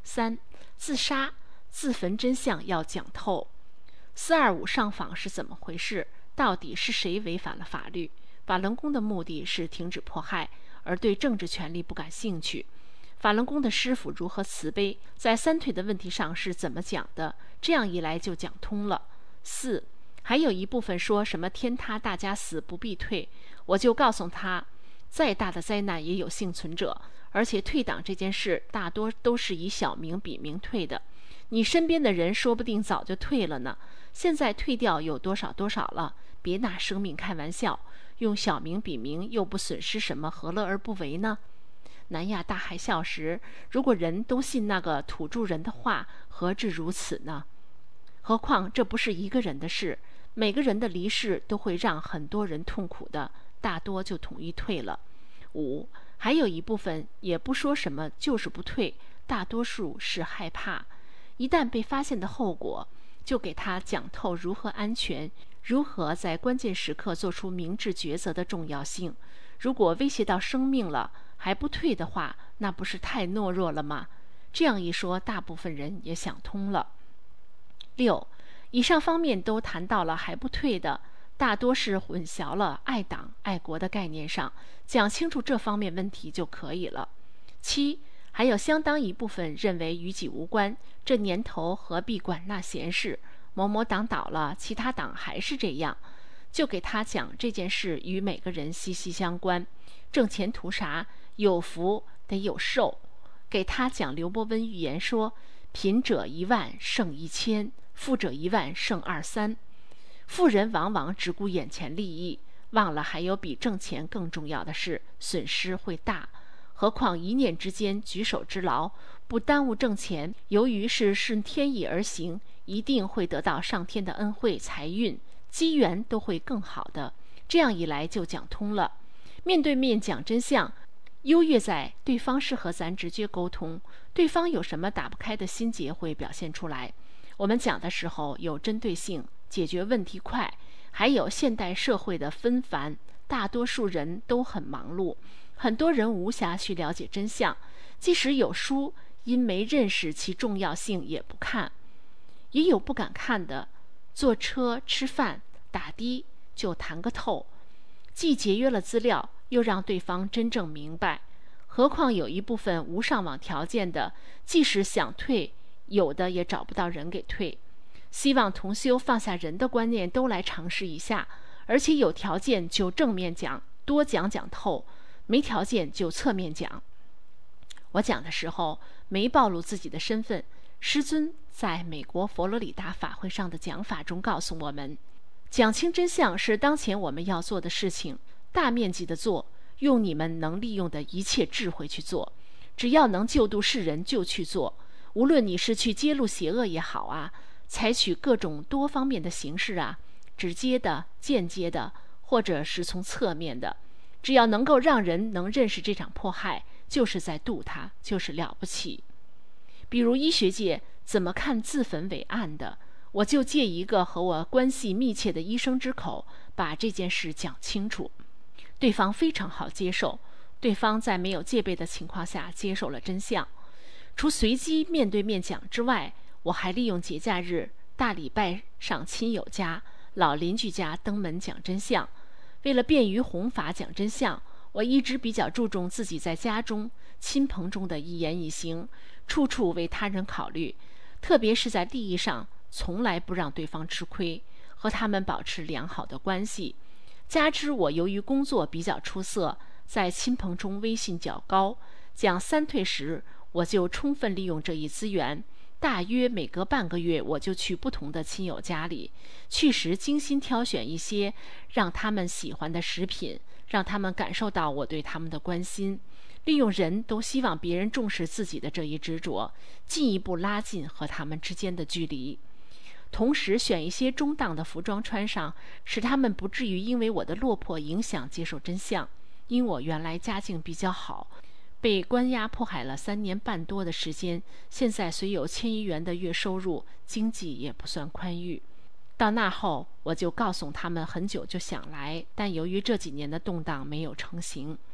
3. 自杀、自焚真相要讲透。425上访是怎么回事？到底是谁违反了法律？法轮功的目的是停止迫害，而对政治权利不感兴趣。法轮功的师傅如何慈悲，在三退的问题上是怎么讲的？这样一来就讲通了。4. 还有一部分说什么天塌大家死不必退，我就告诉他，再大的灾难也有幸存者，而且退党这件事大多都是以小名笔名退的，你身边的人说不定早就退了呢，现在退掉有多少多少了，别拿生命开玩笑，用小名笔名又不损失什么，何乐而不为呢？南亚大海啸时，如果人都信那个土著人的话，何至如此呢？何况这不是一个人的事，每个人的离世都会让很多人痛苦的，大多就统一退了。5. 还有一部分也不说什么，就是不退，大多数是害怕，一旦被发现的后果，就给他讲透如何安全，如何在关键时刻做出明智抉择的重要性。如果威胁到生命了还不退的话，那不是太懦弱了吗？这样一说，大部分人也想通了。6. 以上方面都谈到了还不退的，大多是混淆了爱党爱国的概念上，讲清楚这方面问题就可以了。7. 还有相当一部分认为与己无关，这年头何必管那闲事，某某党倒了，其他党还是这样，就给他讲这件事与每个人息息相关，挣钱图啥？有福得有寿。给他讲刘伯温预言说，贫者10000胜1000，富者10000胜2-3。富人往往只顾眼前利益，忘了还有比挣钱更重要的事，损失会大。何况一念之间，举手之劳，不耽误挣钱，由于是顺天意而行，一定会得到上天的恩惠、财运、机缘都会更好的。这样一来就讲通了。面对面讲真相，优越在对方是和咱直接沟通，对方有什么打不开的心结会表现出来。我们讲的时候有针对性，解决问题快，还有现代社会的纷繁，大多数人都很忙碌，很多人无暇去了解真相，即使有书，因没认识其重要性也不看。也有不敢看的，坐车、吃饭、打的就谈个透，既节约了资料，又让对方真正明白。何况有一部分无上网条件的，即使想退，有的也找不到人给退。希望同修放下人的观念，都来尝试一下，而且有条件就正面讲，多讲讲透，没条件就侧面讲。我讲的时候没暴露自己的身份，师尊在美国佛罗里达法会上的讲法中告诉我们，讲清真相是当前我们要做的事情，大面积的做，用你们能利用的一切智慧去做，只要能救度世人就去做。无论你是去揭露邪恶也好啊，采取各种多方面的形式啊，直接的、间接的，或者是从侧面的，只要能够让人能认识这场迫害，就是在度他，就是了不起。比如医学界怎么看自焚为案的，我就借一个和我关系密切的医生之口，把这件事讲清楚。对方非常好接受，对方在没有戒备的情况下接受了真相。除随机面对面讲之外，我还利用节假日、大礼拜上亲友家、老邻居家登门讲真相。为了便于弘法讲真相，我一直比较注重自己在家中、亲朋中的一言一行，处处为他人考虑，特别是在利益上，从来不让对方吃亏，和他们保持良好的关系。加之我由于工作比较出色，在亲朋中威信较高，讲三退时，我就充分利用这一资源，大约每隔半个月我就去不同的亲友家里，去时精心挑选一些让他们喜欢的食品，让他们感受到我对他们的关心，利用人都希望别人重视自己的这一执着，进一步拉近和他们之间的距离。同时选一些中档的服装穿上，使他们不至于因为我的落魄影响接受真相。因我原来家境比较好，被关押迫害了3年半多的时间，现在虽有1000余元的月收入，经济也不算宽裕。到那后，我就告诉他们很久就想来，但由于这几年的动荡没有成行。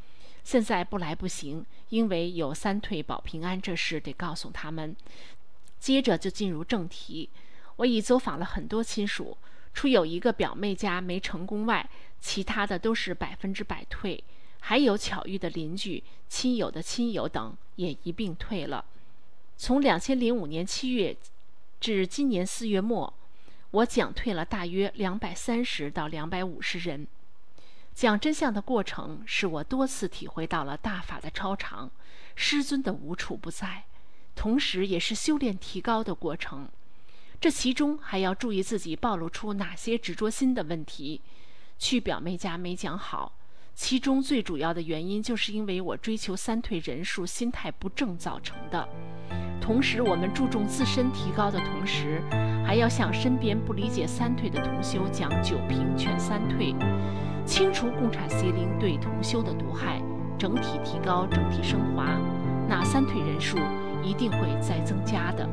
现在不来不行，因为有三退保平安这事得告诉他们。接着就进入正题，我已走访了很多亲属，除有一个表妹家没成功外，其他的都是100%退，还有巧遇的邻居、亲友的亲友等也一并退了。从2005年7月至今年4月末，我讲退了大约230到250人。讲真相的过程使我多次体会到了大法的超常，师尊的无处不在，同时也是修炼提高的过程。这其中还要注意自己暴露出哪些执着心的问题。去表妹家没讲好，其中最主要的原因就是因为我追求三退人数心态不正造成的。同时我们注重自身提高的同时，还要向身边不理解三退的同修讲九平劝三退，清除共产邪灵对同修的毒害，整体提高，整体升华，那三退人数一定会再增加的。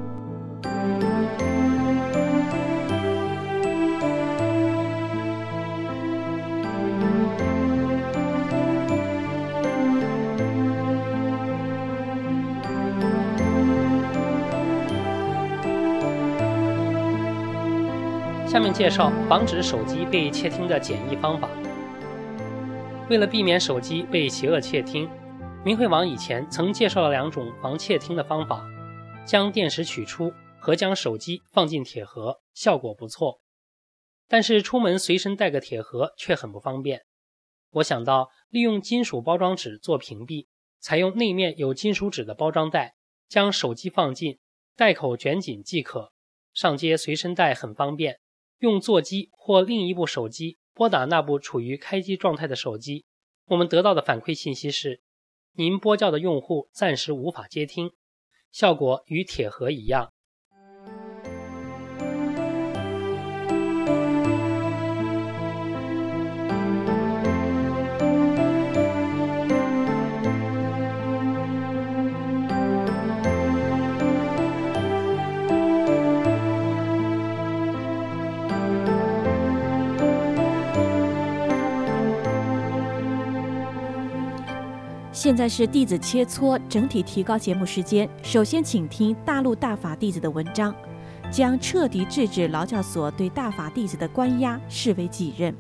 下面介绍防止手机被窃听的简易方法。为了避免手机被邪恶窃听，明慧网以前曾介绍了2种防窃听的方法：将电池取出和将手机放进铁盒，效果不错。但是出门随身带个铁盒却很不方便。我想到利用金属包装纸做屏蔽，采用内面有金属纸的包装袋，将手机放进，袋口卷紧即可。上街随身带很方便，用座机或另一部手机拨打那部处于开机状态的手机，我们得到的反馈信息是：您拨叫的用户暂时无法接听，效果与铁盒一样。 现在是弟子切磋整体提高节目时间。首先请听大陆大法弟子的文章，将彻底制止劳教所对大法弟子的关押视为己任。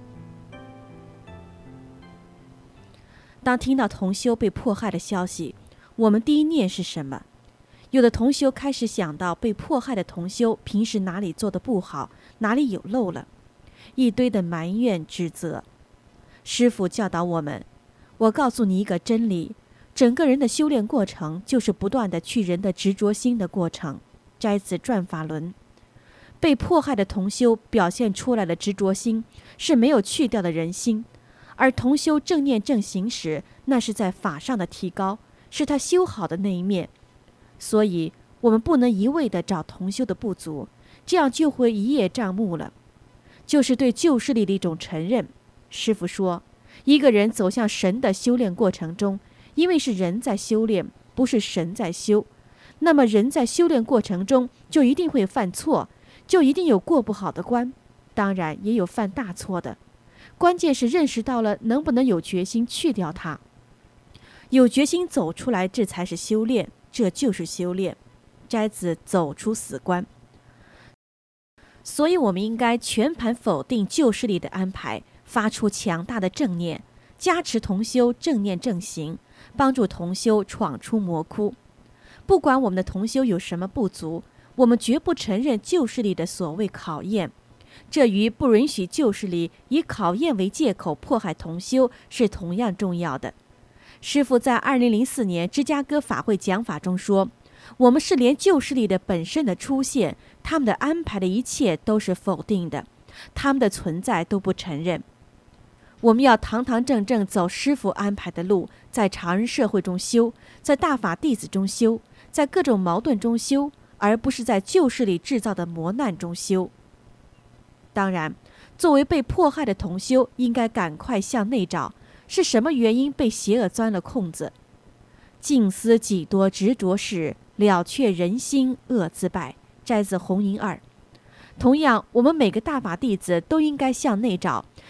当听到同修被迫害的消息，我们第一念是什么？有的同修开始想到被迫害的同修平时哪里做得不好，哪里有漏了，一堆的埋怨指责。师父教导我们，我告诉你一个真理，整个人的修炼过程就是不断的去人的执着心的过程。摘自转法轮。被迫害的同修表现出来的执着心是没有去掉的人心，而同修正念正行时，那是在法上的提高，是他修好的那一面。所以我们不能一味地找同修的不足，这样就会一叶障目了，就是对旧势力的一种承认。师父说，一个人走向神的修炼过程中，因为是人在修炼，不是神在修，那么人在修炼过程中就一定会犯错，就一定有过不好的关，当然也有犯大错的。关键是认识到了，能不能有决心去掉它，有决心走出来，这才是修炼，这就是修炼。摘自走出死关。所以我们应该全盘否定旧势力的安排，发出强大的正念，加持同修正念正行，帮助同修闯出魔窟。不管我们的同修有什么不足，我们绝不承认旧势力的所谓考验，这与不允许旧势力以考验为借口迫害同修是同样重要的。师父在2004年芝加哥法会讲法中说，我们是连旧势力的本身的出现，他们的安排的一切都是否定的，他们的存在都不承认。我们要堂堂正正走师父安排的路，在常人社会中修，在大法弟子中修，在各种矛盾中修，而不是在旧势力制造的磨难中修。当然，作为被迫害的同修，应该赶快向内找，是什么原因被邪恶钻了空子？静思几多执着事，了却人心恶自败。摘自红银2。同样，我们每个大法弟子都应该向内找，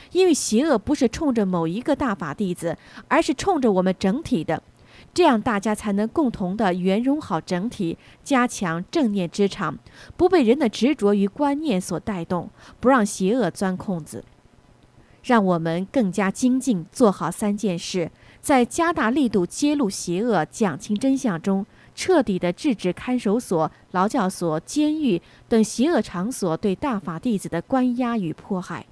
因为邪恶不是冲着某一个大法弟子，而是冲着我们整体的。这样大家才能共同的圆融好整体，加强正念之场，不被人的执着与观念所带动，不让邪恶钻空子。让我们更加精进，做好3件事，在加大力度揭露邪恶、讲清真相中，彻底的制止看守所、劳教所、监狱等邪恶场所对大法弟子的关押与迫害。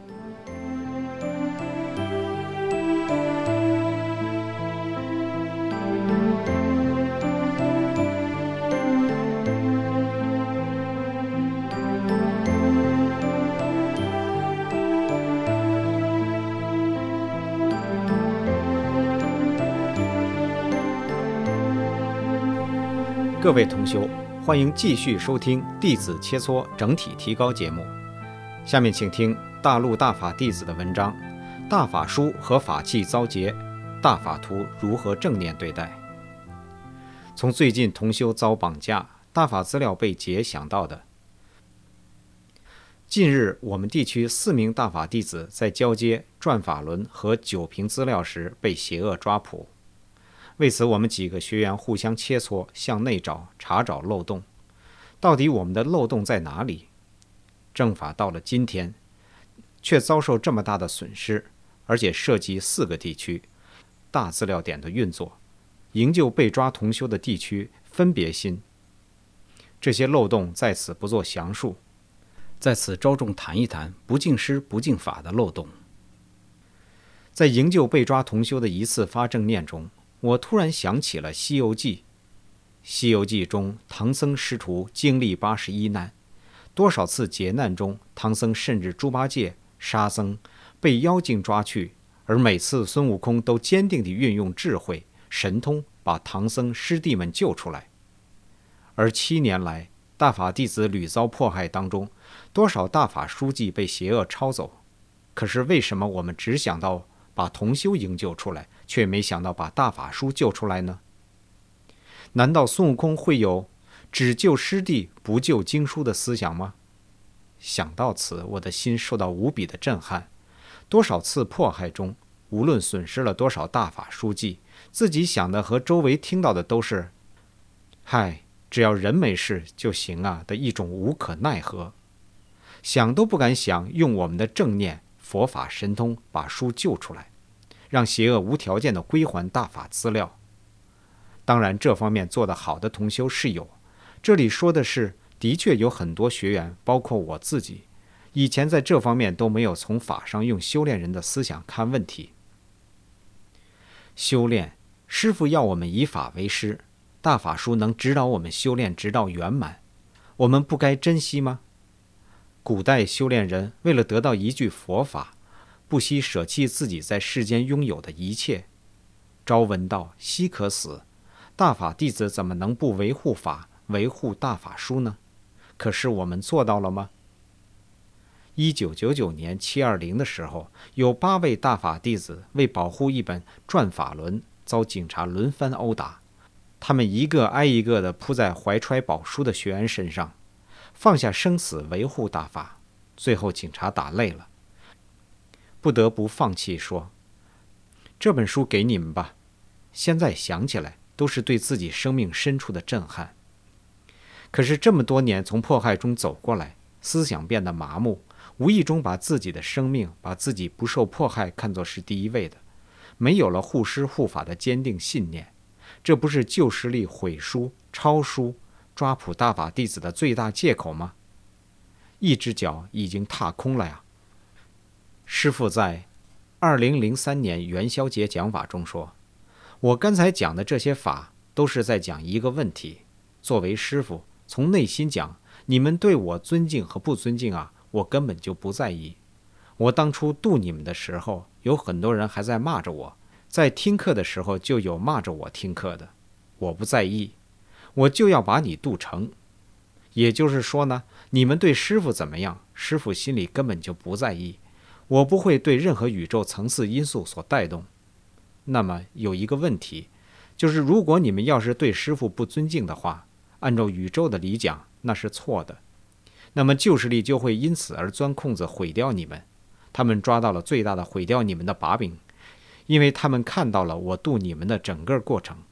各位同修，欢迎继续收听《弟子切磋整体提高》节目。下面请听大陆大法弟子的文章：大法书和法器遭劫，大法徒如何正念对待？从最近同修遭绑架、大法资料被劫想到的。近日，我们地区4名大法弟子在交接转法轮和9瓶资料时被邪恶抓捕。为此，我们几个学员互相切磋，向内找，查找漏洞。到底我们的漏洞在哪里？正法到了今天，却遭受这么大的损失，而且涉及4个地区，大资料点的运作，营救被抓同修的地区分别心。这些漏洞在此不做详述，在此着重谈一谈不敬师不敬法的漏洞。在营救被抓同修的一次发正念中，我突然想起了《西游记》。《西游记》中，唐僧师徒经历81难，多少次劫难中，唐僧甚至猪八戒、沙僧被妖精抓去，而每次孙悟空都坚定地运用智慧、神通，把唐僧师弟们救出来。而7年来，大法弟子屡遭迫害当中，多少大法书记被邪恶抄走。可是为什么我们只想到把同修营救出来，却没想到把大法书救出来呢？难道孙悟空会有只救师弟不救经书的思想吗？想到此，我的心受到无比的震撼。多少次迫害中，无论损失了多少大法书记，自己想的和周围听到的都是嗨，只要人没事就行啊的一种无可奈何。想都不敢想用我们的正念佛法神通把书救出来，让邪恶无条件的归还大法资料。当然这方面做得好的同修是有，这里说的是的确有很多学员，包括我自己，以前在这方面都没有从法上用修炼人的思想看问题。修炼，师父要我们以法为师，大法书能指导我们修炼直到圆满，我们不该珍惜吗？古代修炼人为了得到一句佛法，不惜舍弃自己在世间拥有的一切。朝闻道，夕可死，大法弟子怎么能不维护法、维护大法书呢？可是我们做到了吗？1999年720的时候，有8位大法弟子为保护一本转法轮，遭警察轮番殴打。他们一个挨一个地扑在怀揣宝书的学员身上，放下生死维护大法。最后警察打累了，不得不放弃，说：“这本书给你们吧。”现在想起来，都是对自己生命深处的震撼。可是这么多年从迫害中走过来，思想变得麻木，无意中把自己的生命、把自己不受迫害看作是第一位的，没有了护师护法的坚定信念。这不是旧势力毁书、抄书、抓捕大法弟子的最大借口吗？一只脚已经踏空了呀。师父在2003年元宵节讲法中说，我刚才讲的这些法都是在讲一个问题，作为师父，从内心讲，你们对我尊敬和不尊敬啊，我根本就不在意。我当初度你们的时候，有很多人还在骂着我，在听课的时候就有骂着我听课的，我不在意，我就要把你度成。也就是说呢，你们对师父怎么样，师父心里根本就不在意，我不会对任何宇宙层次因素所带动。那么有一个问题，就是如果你们要是对师父不尊敬的话，按照宇宙的理讲，那是错的。那么旧势力就会因此而钻空子毁掉你们， 他们抓到了最大的毁掉你们的把柄，因为他们看到了我渡你们的整个过程。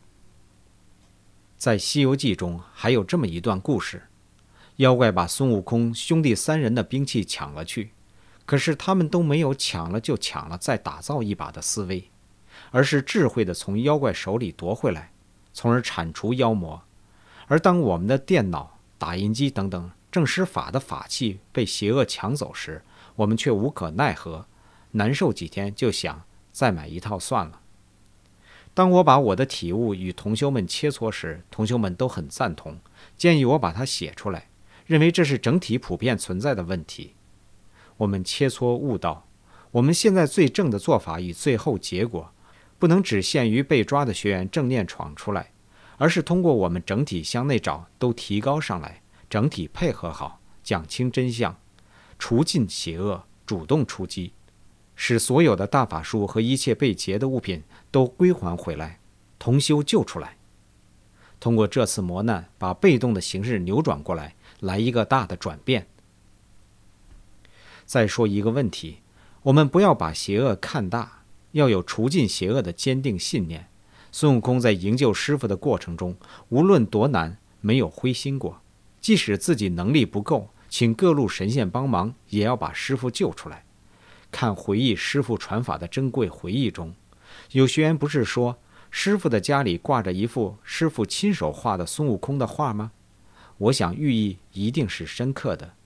在《西游记》中还有这么一段故事，妖怪把孙悟空兄弟3人的兵器抢了去，可是他们都没有抢了就抢了再打造一把的思维，而是智慧地从妖怪手里夺回来，从而铲除妖魔。而当我们的电脑、打印机等等正施法的法器被邪恶抢走时，我们却无可奈何，难受几天就想再买一套算了。当我把我的体悟与同修们切磋时，同修们都很赞同，建议我把它写出来，认为这是整体普遍存在的问题。我们切磋悟道，我们现在最正的做法与最后结果，不能只限于被抓的学员正念闯出来，而是通过我们整体向内找都提高上来，整体配合好，讲清真相，除尽邪恶，主动出击，使所有的大法术和一切被劫的物品都归还回来，同修救出来。通过这次磨难，把被动的形式扭转过来，来一个大的转变。再说一个问题，我们不要把邪恶看大，要有除尽邪恶的坚定信念。孙悟空在营救师父的过程中，无论多难，没有灰心过，即使自己能力不够，请各路神仙帮忙，也要把师父救出来。看回忆师父传法的珍贵回忆中，有学员不是说师父的家里挂着一幅师父亲手画的孙悟空的画吗？我想寓意一定是深刻的。